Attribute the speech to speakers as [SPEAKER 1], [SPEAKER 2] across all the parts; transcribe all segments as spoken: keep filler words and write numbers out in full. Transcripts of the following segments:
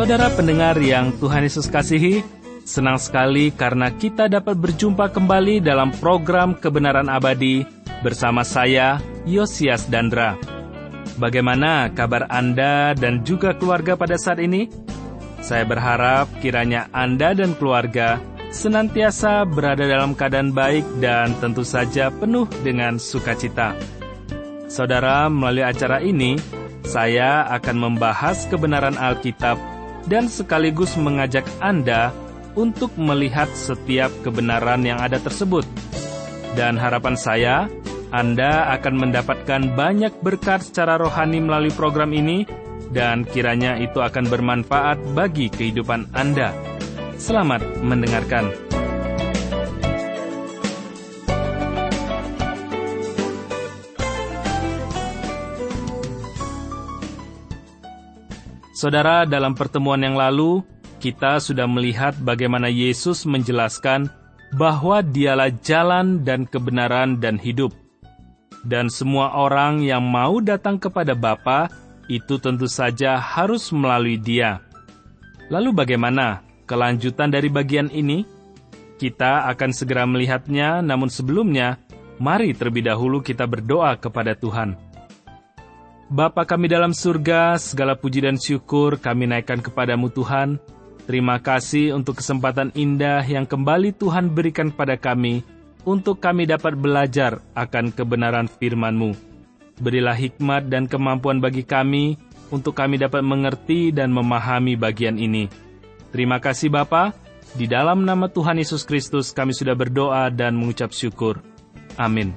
[SPEAKER 1] Saudara pendengar yang Tuhan Yesus kasihi, senang sekali karena kita dapat berjumpa kembali dalam program Kebenaran Abadi bersama saya, Yosias Dandra. Bagaimana kabar Anda dan juga keluarga pada saat ini? Saya berharap kiranya Anda dan keluarga senantiasa berada dalam keadaan baik dan tentu saja penuh dengan sukacita. Saudara, melalui acara ini, saya akan membahas kebenaran Alkitab dan sekaligus mengajak Anda untuk melihat setiap kebenaran yang ada tersebut. Dan harapan saya, Anda akan mendapatkan banyak berkat secara rohani melalui program ini, dan kiranya itu akan bermanfaat bagi kehidupan Anda. Selamat mendengarkan. Saudara, dalam pertemuan yang lalu, kita sudah melihat bagaimana Yesus menjelaskan bahwa Dialah jalan dan kebenaran dan hidup. Dan semua orang yang mau datang kepada Bapa, itu tentu saja harus melalui Dia. Lalu bagaimana kelanjutan dari bagian ini? Kita akan segera melihatnya, namun sebelumnya, mari terlebih dahulu kita berdoa kepada Tuhan. Bapa kami dalam surga, segala puji dan syukur kami naikkan kepadamu Tuhan. Terima kasih untuk kesempatan indah yang kembali Tuhan berikan pada kami, untuk kami dapat belajar akan kebenaran firman-Mu. Berilah hikmat dan kemampuan bagi kami, untuk kami dapat mengerti dan memahami bagian ini. Terima kasih Bapa, di dalam nama Tuhan Yesus Kristus kami sudah berdoa dan mengucap syukur. Amin.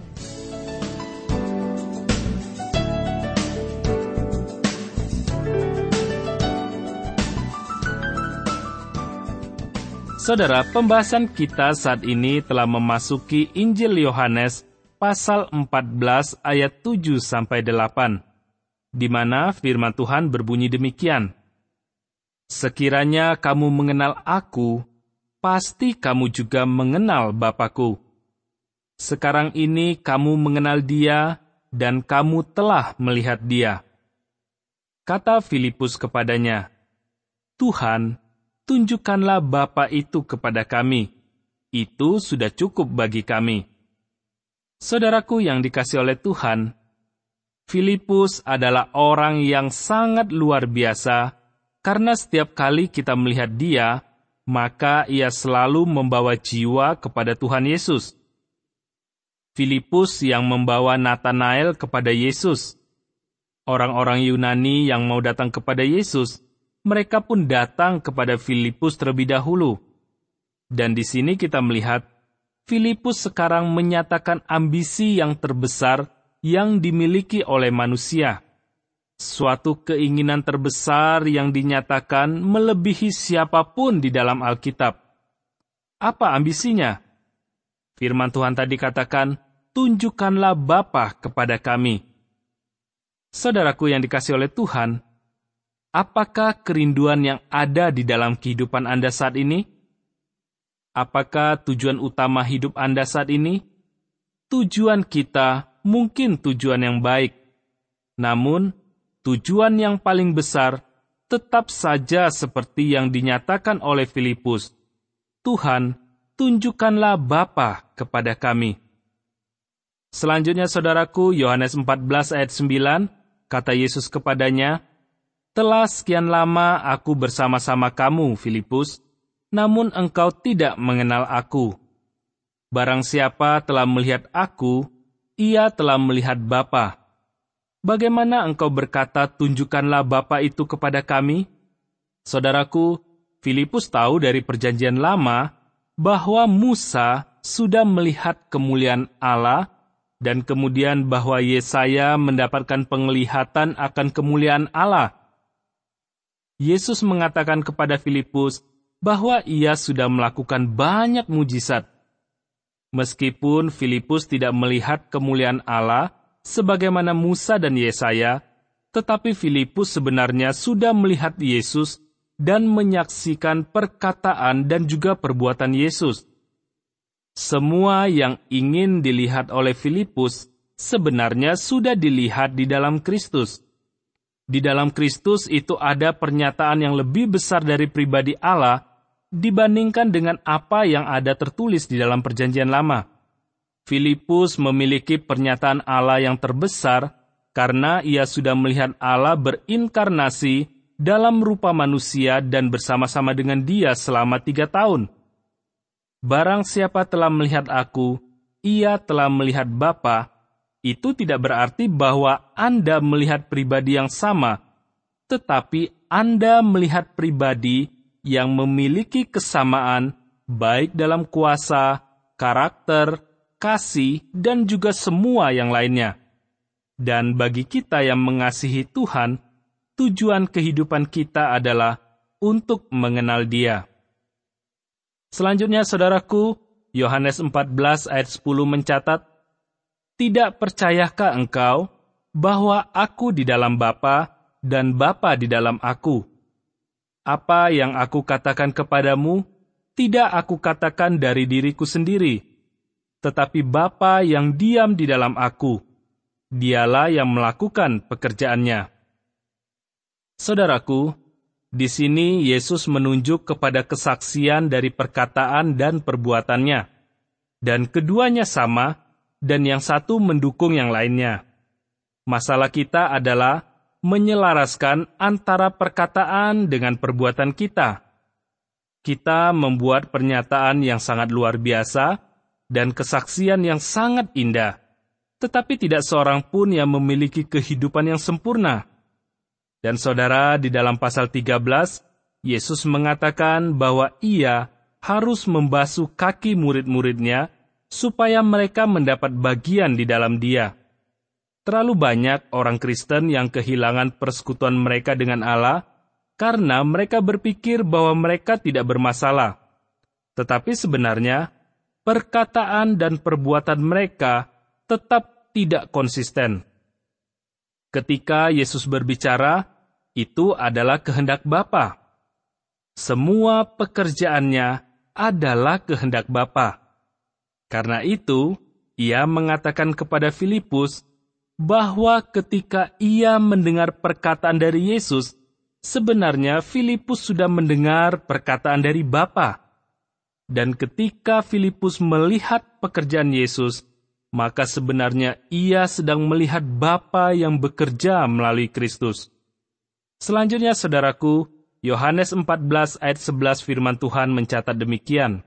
[SPEAKER 1] Saudara, pembahasan kita saat ini telah memasuki Injil Yohanes pasal empat belas ayat tujuh sampai delapan, di mana firman Tuhan berbunyi demikian. Sekiranya kamu mengenal aku, pasti kamu juga mengenal Bapa-Ku. Sekarang ini kamu mengenal Dia, dan kamu telah melihat Dia. Kata Filipus kepadanya, Tuhan, tunjukkanlah Bapa itu kepada kami. Itu sudah cukup bagi kami. Saudaraku yang dikasihi oleh Tuhan, Filipus adalah orang yang sangat luar biasa, karena setiap kali kita melihat dia, maka ia selalu membawa jiwa kepada Tuhan Yesus. Filipus yang membawa Nathanael kepada Yesus. Orang-orang Yunani yang mau datang kepada Yesus, mereka pun datang kepada Filipus terlebih dahulu. Dan di sini kita melihat, Filipus sekarang menyatakan ambisi yang terbesar yang dimiliki oleh manusia. Suatu keinginan terbesar yang dinyatakan melebihi siapapun di dalam Alkitab. Apa ambisinya? Firman Tuhan tadi katakan, tunjukkanlah Bapa kepada kami. Saudaraku yang dikasihi oleh Tuhan, apakah kerinduan yang ada di dalam kehidupan Anda saat ini? Apakah tujuan utama hidup Anda saat ini? Tujuan kita mungkin tujuan yang baik. Namun, tujuan yang paling besar tetap saja seperti yang dinyatakan oleh Filipus. Tuhan, tunjukkanlah Bapa kepada kami. Selanjutnya, saudaraku, Yohanes empat belas ayat sembilan, kata Yesus kepadanya, Telah sekian lama aku bersama-sama kamu, Filipus, namun engkau tidak mengenal aku. Barang siapa telah melihat aku, ia telah melihat Bapa. Bagaimana engkau berkata, tunjukkanlah Bapa itu kepada kami? Saudaraku, Filipus tahu dari perjanjian lama bahwa Musa sudah melihat kemuliaan Allah, dan kemudian bahwa Yesaya mendapatkan penglihatan akan kemuliaan Allah. Yesus mengatakan kepada Filipus bahwa ia sudah melakukan banyak mujizat. Meskipun Filipus tidak melihat kemuliaan Allah sebagaimana Musa dan Yesaya, tetapi Filipus sebenarnya sudah melihat Yesus dan menyaksikan perkataan dan juga perbuatan Yesus. Semua yang ingin dilihat oleh Filipus sebenarnya sudah dilihat di dalam Kristus. Di dalam Kristus itu ada pernyataan yang lebih besar dari pribadi Allah dibandingkan dengan apa yang ada tertulis di dalam Perjanjian Lama. Filipus memiliki pernyataan Allah yang terbesar karena ia sudah melihat Allah berinkarnasi dalam rupa manusia dan bersama-sama dengan Dia selama tiga tahun. Barang siapa telah melihat aku, ia telah melihat Bapa. Itu tidak berarti bahwa Anda melihat pribadi yang sama, tetapi Anda melihat pribadi yang memiliki kesamaan baik dalam kuasa, karakter, kasih, dan juga semua yang lainnya. Dan bagi kita yang mengasihi Tuhan, tujuan kehidupan kita adalah untuk mengenal Dia. Selanjutnya, saudaraku, Yohanes empat belas ayat sepuluh mencatat, "Tidak percayakah engkau bahwa aku di dalam Bapa dan Bapa di dalam aku? Apa yang aku katakan kepadamu, tidak aku katakan dari diriku sendiri, tetapi Bapa yang diam di dalam aku, Dialah yang melakukan pekerjaannya." Saudaraku, di sini Yesus menunjuk kepada kesaksian dari perkataan dan perbuatannya, dan keduanya sama, dan yang satu mendukung yang lainnya. Masalah kita adalah menyelaraskan antara perkataan dengan perbuatan kita. Kita membuat pernyataan yang sangat luar biasa dan kesaksian yang sangat indah, tetapi tidak seorang pun yang memiliki kehidupan yang sempurna. Dan saudara, di dalam pasal tiga belas, Yesus mengatakan bahwa Ia harus membasuh kaki murid-muridnya supaya mereka mendapat bagian di dalam Dia. Terlalu banyak orang Kristen yang kehilangan persekutuan mereka dengan Allah karena mereka berpikir bahwa mereka tidak bermasalah. Tetapi sebenarnya, perkataan dan perbuatan mereka tetap tidak konsisten. Ketika Yesus berbicara, itu adalah kehendak Bapa. Semua pekerjaannya adalah kehendak Bapa. Karena itu, ia mengatakan kepada Filipus bahwa ketika ia mendengar perkataan dari Yesus, sebenarnya Filipus sudah mendengar perkataan dari Bapa. Dan ketika Filipus melihat pekerjaan Yesus, maka sebenarnya ia sedang melihat Bapa yang bekerja melalui Kristus. Selanjutnya, saudaraku, Yohanes empat belas ayat sebelas firman Tuhan mencatat demikian,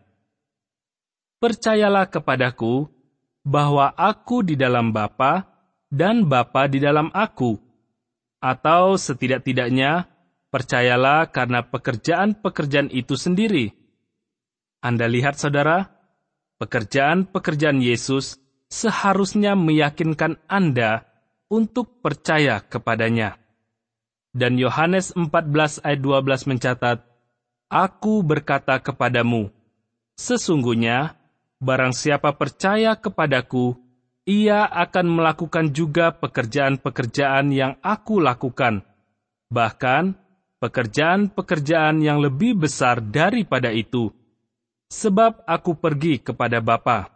[SPEAKER 1] "Percayalah kepadaku bahwa aku di dalam Bapa dan Bapa di dalam aku." Atau setidak-tidaknya, percayalah karena pekerjaan-pekerjaan itu sendiri. Anda lihat, saudara, pekerjaan-pekerjaan Yesus seharusnya meyakinkan Anda untuk percaya kepadanya. Dan Yohanes empat belas ayat dua belas mencatat, "Aku berkata kepadamu, sesungguhnya, barang siapa percaya kepadaku, ia akan melakukan juga pekerjaan-pekerjaan yang aku lakukan, bahkan pekerjaan-pekerjaan yang lebih besar daripada itu, sebab aku pergi kepada Bapa."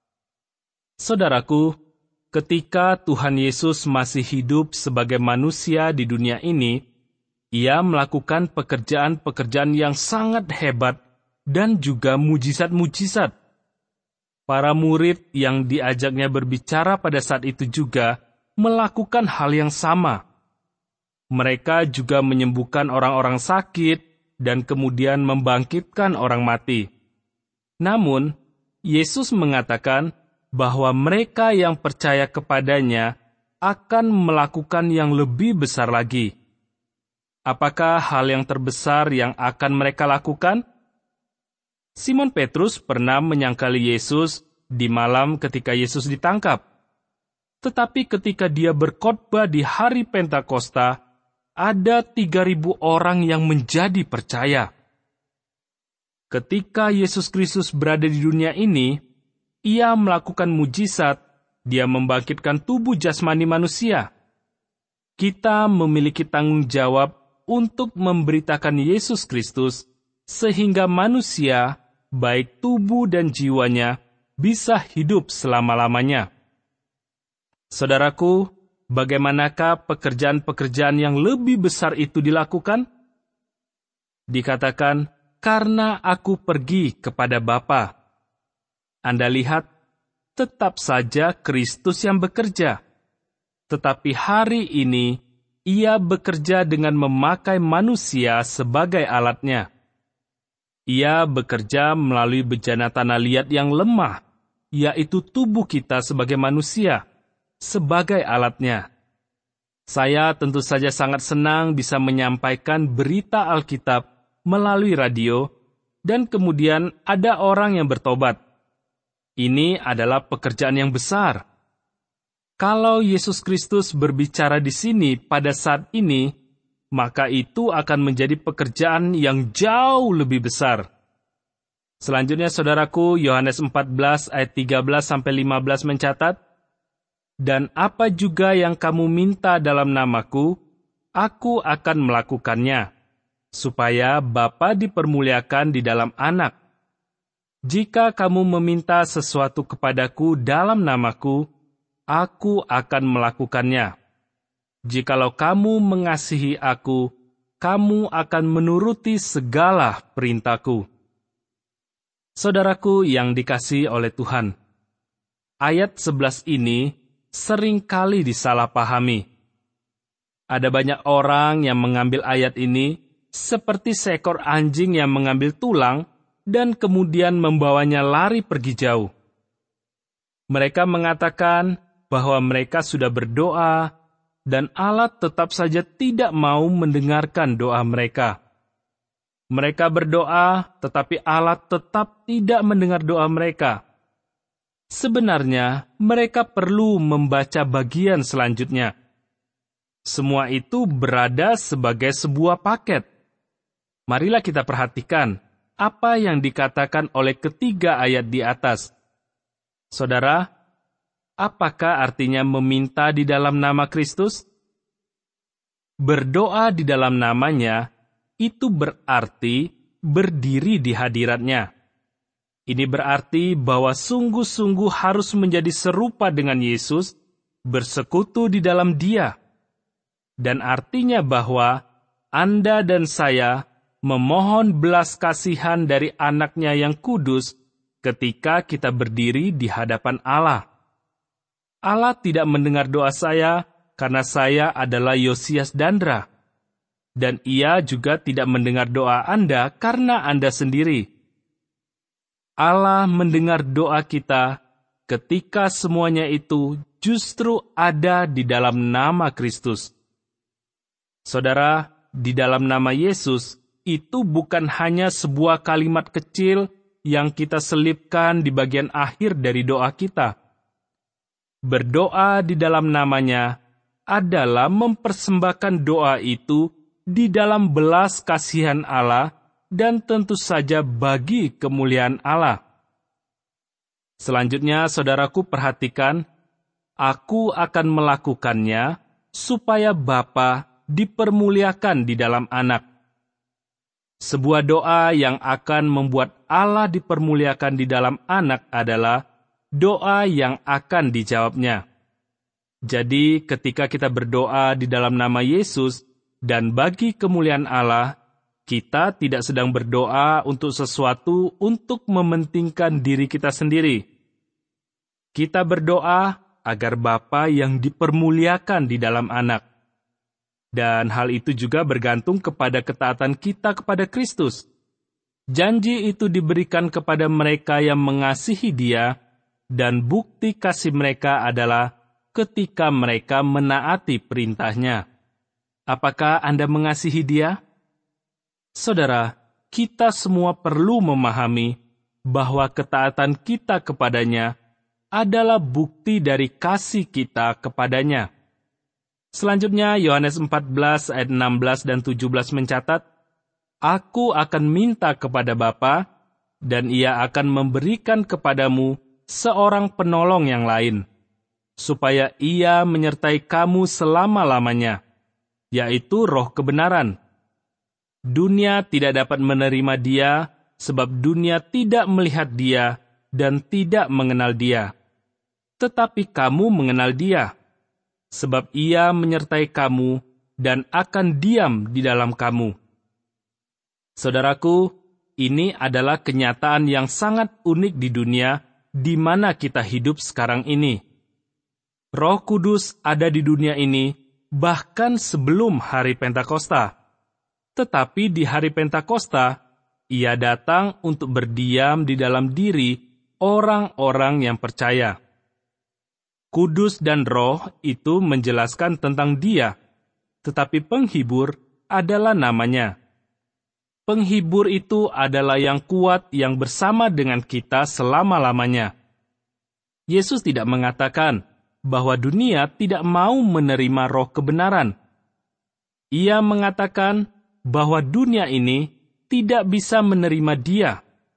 [SPEAKER 1] Saudaraku, ketika Tuhan Yesus masih hidup sebagai manusia di dunia ini, Ia melakukan pekerjaan-pekerjaan yang sangat hebat dan juga mujizat-mujizat. Para murid yang diajaknya berbicara pada saat itu juga melakukan hal yang sama. Mereka juga menyembuhkan orang-orang sakit dan kemudian membangkitkan orang mati. Namun, Yesus mengatakan bahwa mereka yang percaya kepadanya akan melakukan yang lebih besar lagi. Apakah hal yang terbesar yang akan mereka lakukan? Simon Petrus pernah menyangkali Yesus di malam ketika Yesus ditangkap. Tetapi ketika dia berkhotbah di hari Pentakosta, ada tiga ribu orang yang menjadi percaya. Ketika Yesus Kristus berada di dunia ini, Ia melakukan mujizat, Dia membangkitkan tubuh jasmani manusia. Kita memiliki tanggung jawab untuk memberitakan Yesus Kristus, sehingga manusia, baik tubuh dan jiwanya, bisa hidup selama-lamanya. Saudaraku, bagaimanakah pekerjaan-pekerjaan yang lebih besar itu dilakukan? Dikatakan, karena aku pergi kepada Bapa. Anda lihat, tetap saja Kristus yang bekerja. Tetapi hari ini, Ia bekerja dengan memakai manusia sebagai alatnya. Ia bekerja melalui bejana tanah liat yang lemah, yaitu tubuh kita sebagai manusia, sebagai alatnya. Saya tentu saja sangat senang bisa menyampaikan berita Alkitab melalui radio, dan kemudian ada orang yang bertobat. Ini adalah pekerjaan yang besar. Kalau Yesus Kristus berbicara di sini pada saat ini, maka itu akan menjadi pekerjaan yang jauh lebih besar. Selanjutnya, saudaraku, Yohanes empat belas ayat tiga belas sampai lima belas mencatat, "Dan apa juga yang kamu minta dalam namaku, aku akan melakukannya, supaya Bapa dipermuliakan di dalam Anak. Jika kamu meminta sesuatu kepadaku dalam namaku, aku akan melakukannya. Jikalau kamu mengasihi aku, kamu akan menuruti segala perintahku." Saudaraku yang dikasihi oleh Tuhan, ayat sebelas ini seringkali disalahpahami. Ada banyak orang yang mengambil ayat ini seperti seekor anjing yang mengambil tulang dan kemudian membawanya lari pergi jauh. Mereka mengatakan bahwa mereka sudah berdoa, dan Allah tetap saja tidak mau mendengarkan doa mereka. Mereka berdoa, tetapi Allah tetap tidak mendengar doa mereka. Sebenarnya, mereka perlu membaca bagian selanjutnya. Semua itu berada sebagai sebuah paket. Marilah kita perhatikan apa yang dikatakan oleh ketiga ayat di atas. Saudara, apakah artinya meminta di dalam nama Kristus? Berdoa di dalam namanya, itu berarti berdiri di hadiratnya. Ini berarti bahwa sungguh-sungguh harus menjadi serupa dengan Yesus, bersekutu di dalam Dia. Dan artinya bahwa Anda dan saya memohon belas kasihan dari Anak-Nya yang kudus ketika kita berdiri di hadapan Allah. Allah tidak mendengar doa saya karena saya adalah Yosias Dandra. Dan Ia juga tidak mendengar doa Anda karena Anda sendiri. Allah mendengar doa kita ketika semuanya itu justru ada di dalam nama Kristus. Saudara, di dalam nama Yesus, itu bukan hanya sebuah kalimat kecil yang kita selipkan di bagian akhir dari doa kita. Berdoa di dalam namanya adalah mempersembahkan doa itu di dalam belas kasihan Allah dan tentu saja bagi kemuliaan Allah. Selanjutnya, saudaraku, perhatikan, aku akan melakukannya supaya Bapa dipermuliakan di dalam Anak. Sebuah doa yang akan membuat Allah dipermuliakan di dalam Anak adalah doa yang akan dijawabnya. Jadi, ketika kita berdoa di dalam nama Yesus dan bagi kemuliaan Allah, kita tidak sedang berdoa untuk sesuatu untuk mementingkan diri kita sendiri. Kita berdoa agar Bapa yang dipermuliakan di dalam Anak. Dan hal itu juga bergantung kepada ketaatan kita kepada Kristus. Janji itu diberikan kepada mereka yang mengasihi Dia, dan bukti kasih mereka adalah ketika mereka menaati perintah-Nya. Apakah Anda mengasihi Dia? Saudara, kita semua perlu memahami bahwa ketaatan kita kepadanya adalah bukti dari kasih kita kepadanya. Selanjutnya, Yohanes empat belas ayat enam belas dan tujuh belas mencatat, "Aku akan minta kepada Bapa, dan Ia akan memberikan kepadamu seorang penolong yang lain, supaya Ia menyertai kamu selama-lamanya, yaitu Roh kebenaran. Dunia tidak dapat menerima Dia, sebab dunia tidak melihat Dia dan tidak mengenal Dia. Tetapi kamu mengenal Dia, sebab Ia menyertai kamu dan akan diam di dalam kamu. Saudaraku, ini adalah kenyataan yang sangat unik di dunia di mana kita hidup sekarang ini. Roh Kudus ada di dunia ini bahkan sebelum hari Pentakosta. Tetapi di hari Pentakosta, Ia datang untuk berdiam di dalam diri orang-orang yang percaya. Kudus dan Roh itu menjelaskan tentang Dia, tetapi penghibur adalah namanya. Penghibur itu adalah yang kuat yang bersama dengan kita selama-lamanya. Yesus tidak mengatakan bahwa dunia tidak mau menerima roh kebenaran. Ia mengatakan bahwa dunia ini tidak bisa menerima Dia.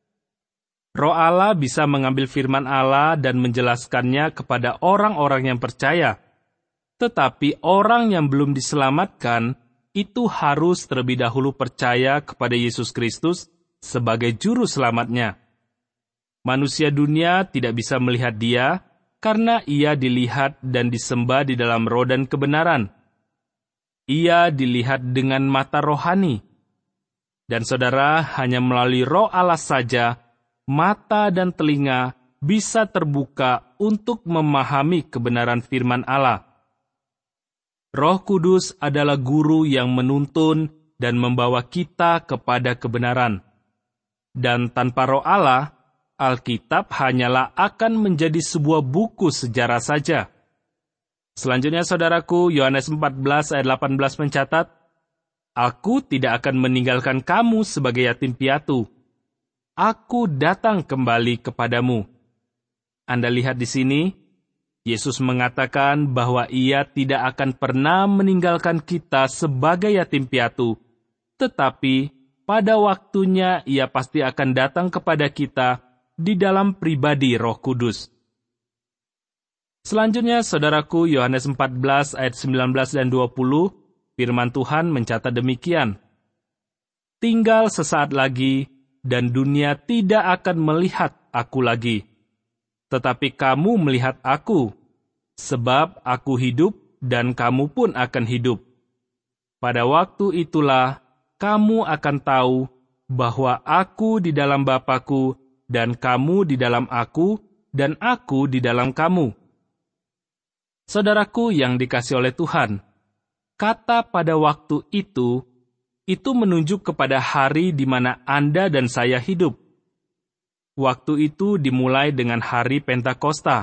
[SPEAKER 1] Roh Allah bisa mengambil firman Allah dan menjelaskannya kepada orang-orang yang percaya. Tetapi orang yang belum diselamatkan itu harus terlebih dahulu percaya kepada Yesus Kristus sebagai juru selamatnya. Manusia dunia tidak bisa melihat Dia karena Ia dilihat dan disembah di dalam roh dan kebenaran. Ia dilihat dengan mata rohani. Dan saudara, hanya melalui Roh Allah saja, mata dan telinga bisa terbuka untuk memahami kebenaran firman Allah. Roh Kudus adalah guru yang menuntun dan membawa kita kepada kebenaran. Dan tanpa Roh Allah, Alkitab hanyalah akan menjadi sebuah buku sejarah saja. Selanjutnya, saudaraku, Yohanes empat belas ayat delapan belas mencatat, Aku tidak akan meninggalkan kamu sebagai yatim piatu. Aku datang kembali kepadamu. Anda lihat di sini, Yesus mengatakan bahwa Ia tidak akan pernah meninggalkan kita sebagai yatim piatu, tetapi pada waktunya Ia pasti akan datang kepada kita di dalam pribadi Roh Kudus. Selanjutnya, saudaraku, Yohanes empat belas ayat sembilan belas dan dua puluh, firman Tuhan mencatat demikian. Tinggal sesaat lagi, dan dunia tidak akan melihat aku lagi. Tetapi kamu melihat aku, sebab aku hidup dan kamu pun akan hidup. Pada waktu itulah kamu akan tahu bahwa aku di dalam Bapa-Ku dan kamu di dalam aku dan aku di dalam kamu. Saudaraku yang dikasihi oleh Tuhan, kata pada waktu itu, itu menunjuk kepada hari di mana Anda dan saya hidup. Waktu itu dimulai dengan hari Pentakosta.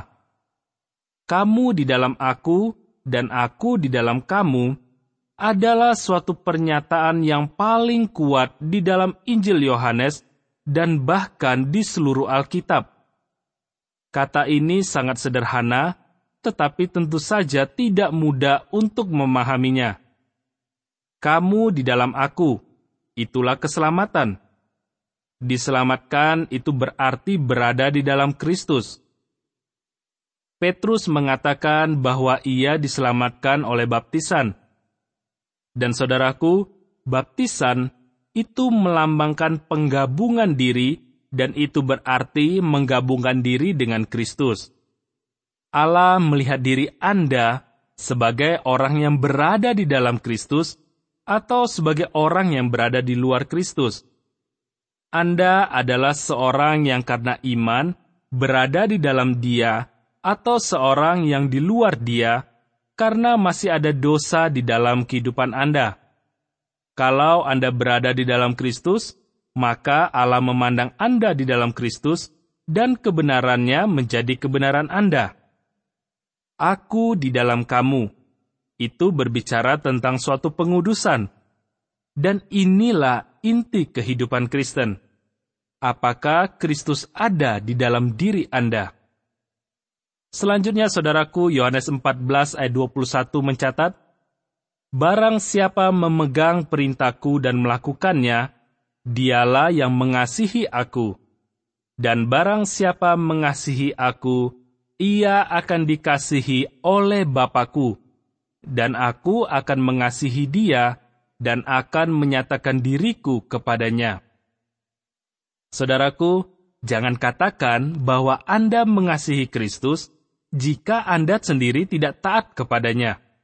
[SPEAKER 1] Kamu di dalam aku dan aku di dalam kamu adalah suatu pernyataan yang paling kuat di dalam Injil Yohanes dan bahkan di seluruh Alkitab. Kata ini sangat sederhana, tetapi tentu saja tidak mudah untuk memahaminya. Kamu di dalam aku, itulah keselamatan. Diselamatkan itu berarti berada di dalam Kristus. Petrus mengatakan bahwa ia diselamatkan oleh baptisan. Dan saudaraku, baptisan itu melambangkan penggabungan diri dan itu berarti menggabungkan diri dengan Kristus. Allah melihat diri Anda sebagai orang yang berada di dalam Kristus atau sebagai orang yang berada di luar Kristus. Anda adalah seorang yang karena iman berada di dalam Dia atau seorang yang di luar Dia karena masih ada dosa di dalam kehidupan Anda. Kalau Anda berada di dalam Kristus, maka Allah memandang Anda di dalam Kristus dan kebenarannya menjadi kebenaran Anda. Aku di dalam kamu, itu berbicara tentang suatu pengudusan. Dan inilah inti kehidupan Kristen. Apakah Kristus ada di dalam diri Anda? Selanjutnya, saudaraku, Yohanes empat belas ayat dua puluh satu mencatat, Barang siapa memegang perintahku dan melakukannya, dialah yang mengasihi aku. Dan barang siapa mengasihi aku, ia akan dikasihi oleh Bapa-Ku. Dan aku akan mengasihi dia, dan akan menyatakan diriku kepadanya. Saudaraku, jangan katakan bahwa Anda mengasihi Kristus jika Anda sendiri tidak taat kepadanya.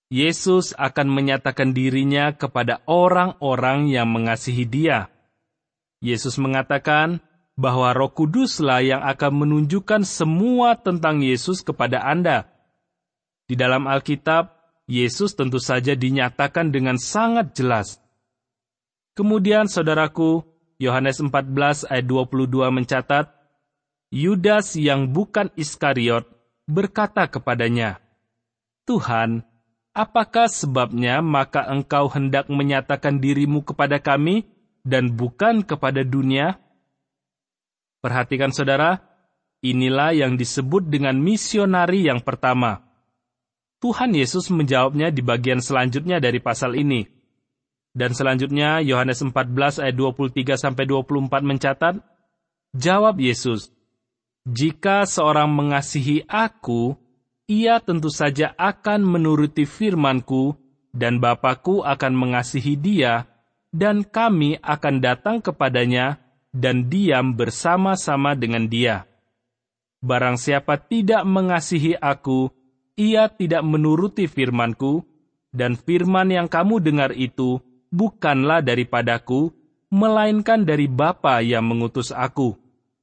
[SPEAKER 1] Yesus akan menyatakan dirinya kepada orang-orang yang mengasihi Dia. Yesus mengatakan bahwa Roh Kuduslah yang akan menunjukkan semua tentang Yesus kepada Anda. Di dalam Alkitab, Yesus tentu saja dinyatakan dengan sangat jelas. Kemudian, saudaraku, Yohanes empat belas ayat dua puluh dua mencatat, Yudas yang bukan Iskariot berkata kepadanya, "Tuhan, apakah sebabnya maka engkau hendak menyatakan dirimu kepada kami dan bukan kepada dunia?" Perhatikan saudara, inilah yang disebut dengan misionari yang pertama. Tuhan Yesus menjawabnya di bagian selanjutnya dari pasal ini. Dan selanjutnya Yohanes empat belas ayat dua puluh tiga sampai dua puluh empat mencatat, jawab Yesus, "Jika seorang mengasihi aku, ia tentu saja akan menuruti firman-Ku, dan Bapa-Ku akan mengasihi dia, dan kami akan datang kepadanya dan diam bersama-sama dengan dia. Barang siapa tidak mengasihi aku, ia tidak menuruti firman-Ku, dan firman yang kamu dengar itu bukanlah daripadaku, melainkan dari Bapa yang mengutus aku."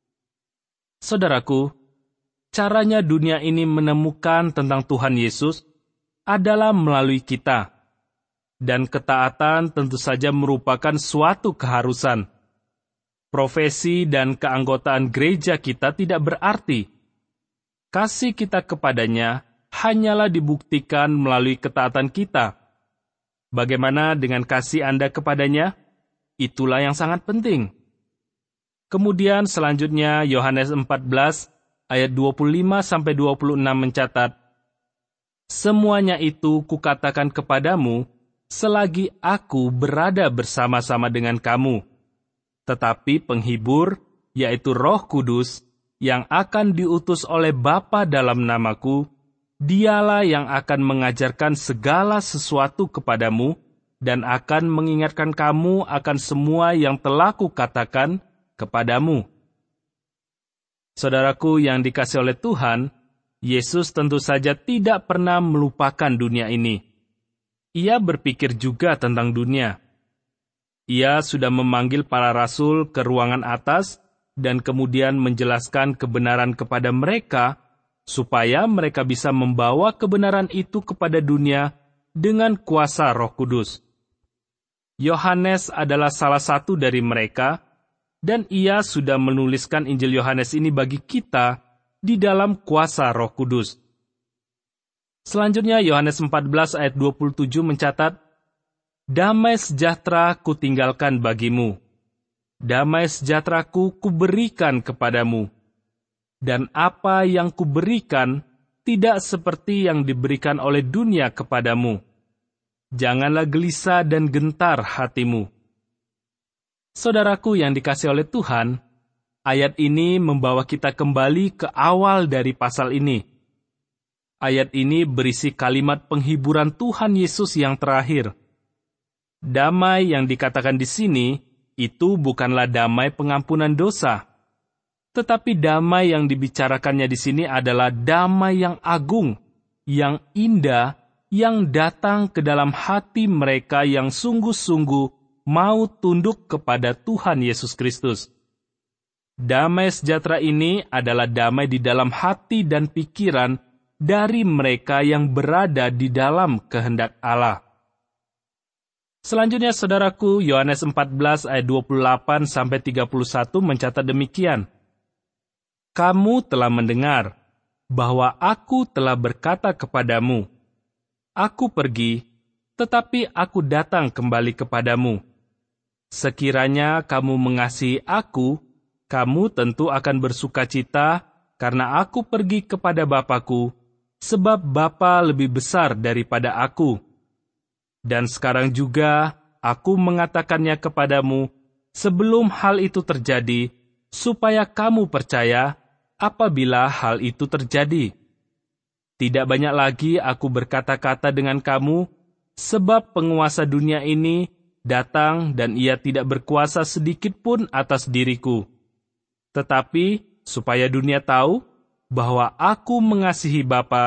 [SPEAKER 1] Saudaraku, caranya dunia ini menemukan tentang Tuhan Yesus adalah melalui kita. Dan ketaatan tentu saja merupakan suatu keharusan. Profesi dan keanggotaan gereja kita tidak berarti. Kasih kita kepadanya hanyalah dibuktikan melalui ketaatan kita. Bagaimana dengan kasih Anda kepadanya? Itulah yang sangat penting. Kemudian selanjutnya Yohanes empat belas ayat dua puluh lima sampai dua puluh enam mencatat, "Semuanya itu kukatakan kepadamu selagi aku berada bersama-sama dengan kamu. Tetapi penghibur, yaitu Roh Kudus, yang akan diutus oleh Bapa dalam namaku, Dialah yang akan mengajarkan segala sesuatu kepadamu dan akan mengingatkan kamu akan semua yang telah kukatakan kepadamu." Saudaraku yang dikasihi oleh Tuhan, Yesus tentu saja tidak pernah melupakan dunia ini. Ia berpikir juga tentang dunia. Ia sudah memanggil para rasul ke ruangan atas dan kemudian menjelaskan kebenaran kepada mereka, supaya mereka bisa membawa kebenaran itu kepada dunia dengan kuasa Roh Kudus. Yohanes adalah salah satu dari mereka, dan ia sudah menuliskan Injil Yohanes ini bagi kita di dalam kuasa Roh Kudus. Selanjutnya Yohanes empat belas ayat dua puluh tujuh mencatat, "Damai sejahtera kutinggalkan bagimu. Damai sejahteraku kuberikan kepadamu. Dan apa yang kuberikan tidak seperti yang diberikan oleh dunia kepadamu. Janganlah gelisah dan gentar hatimu." Saudaraku yang dikasihi oleh Tuhan, ayat ini membawa kita kembali ke awal dari pasal ini. Ayat ini berisi kalimat penghiburan Tuhan Yesus yang terakhir. Damai yang dikatakan di sini, itu bukanlah damai pengampunan dosa. Tetapi damai yang dibicarakannya di sini adalah damai yang agung, yang indah, yang datang ke dalam hati mereka yang sungguh-sungguh mau tunduk kepada Tuhan Yesus Kristus. Damai sejahtera ini adalah damai di dalam hati dan pikiran dari mereka yang berada di dalam kehendak Allah. Selanjutnya, saudaraku, Yohanes empat belas ayat dua puluh delapan sampai tiga puluh satu mencatat demikian. "Kamu telah mendengar bahwa aku telah berkata kepadamu, aku pergi, tetapi aku datang kembali kepadamu. Sekiranya kamu mengasihi aku, kamu tentu akan bersukacita karena aku pergi kepada Bapa-Ku, sebab Bapa lebih besar daripada aku. Dan sekarang juga aku mengatakannya kepadamu sebelum hal itu terjadi, supaya kamu percaya apabila hal itu terjadi. Tidak banyak lagi aku berkata-kata dengan kamu, sebab penguasa dunia ini datang dan ia tidak berkuasa sedikit pun atas diriku. Tetapi supaya dunia tahu bahwa aku mengasihi Bapa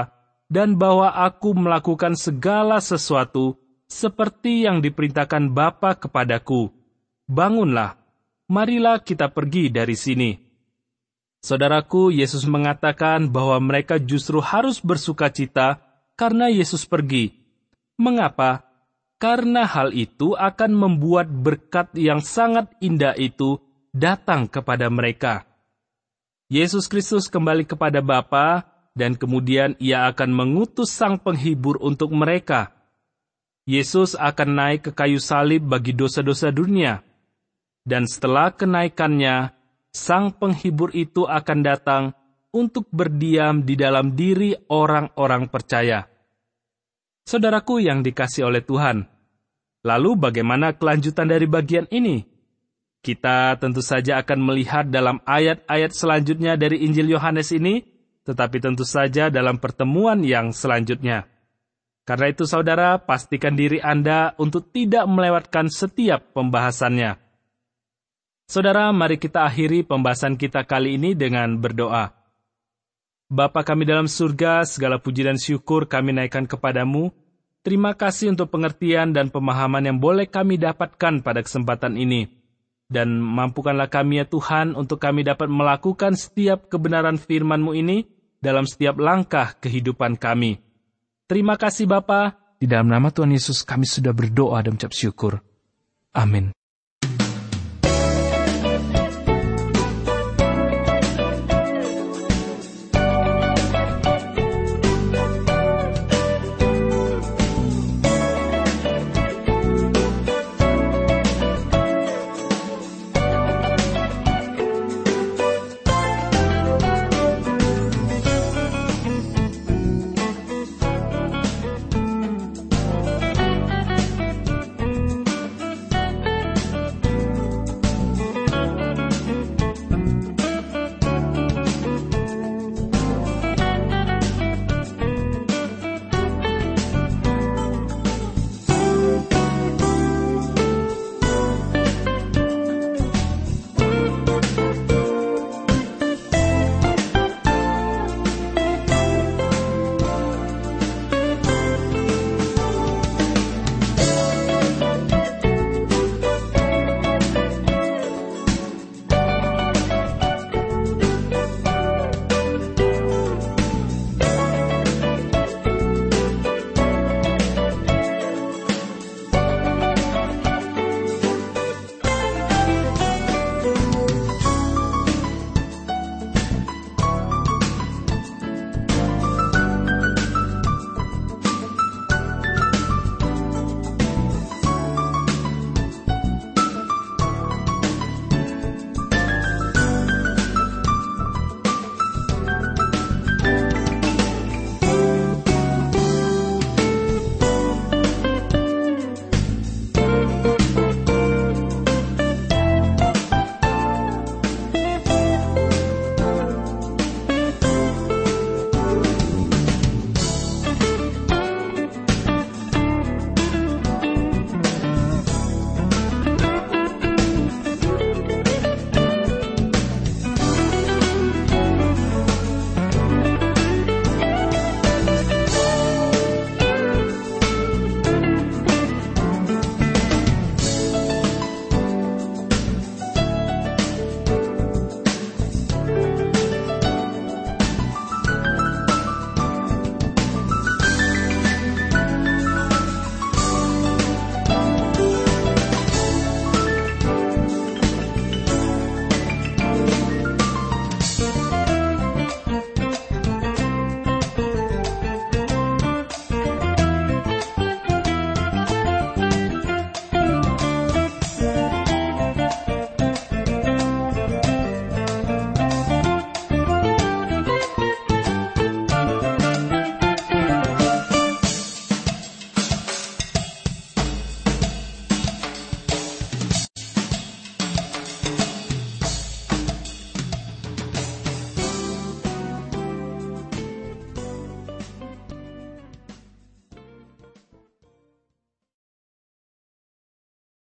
[SPEAKER 1] dan bahwa aku melakukan segala sesuatu seperti yang diperintahkan Bapa kepadaku. Bangunlah, marilah kita pergi dari sini." Saudaraku, Yesus mengatakan bahwa mereka justru harus bersukacita karena Yesus pergi. Mengapa? Karena hal itu akan membuat berkat yang sangat indah itu datang kepada mereka. Yesus Kristus kembali kepada Bapa, dan kemudian Ia akan mengutus Sang Penghibur untuk mereka. Yesus akan naik ke kayu salib bagi dosa-dosa dunia. Dan setelah kenaikannya, Sang Penghibur itu akan datang untuk berdiam di dalam diri orang-orang percaya. Saudaraku yang dikasihi oleh Tuhan, lalu bagaimana kelanjutan dari bagian ini? Kita tentu saja akan melihat dalam ayat-ayat selanjutnya dari Injil Yohanes ini, tetapi tentu saja dalam pertemuan yang selanjutnya. Karena itu saudara, pastikan diri Anda untuk tidak melewatkan setiap pembahasannya. Saudara, mari kita akhiri pembahasan kita kali ini dengan berdoa. Bapa kami dalam surga, segala puji dan syukur kami naikkan kepadamu. Terima kasih untuk pengertian dan pemahaman yang boleh kami dapatkan pada kesempatan ini. Dan mampukanlah kami ya Tuhan untuk kami dapat melakukan setiap kebenaran firman-Mu ini dalam setiap langkah kehidupan kami. Terima kasih Bapa. Di dalam nama Tuhan Yesus kami sudah berdoa dan mengucap syukur. Amin.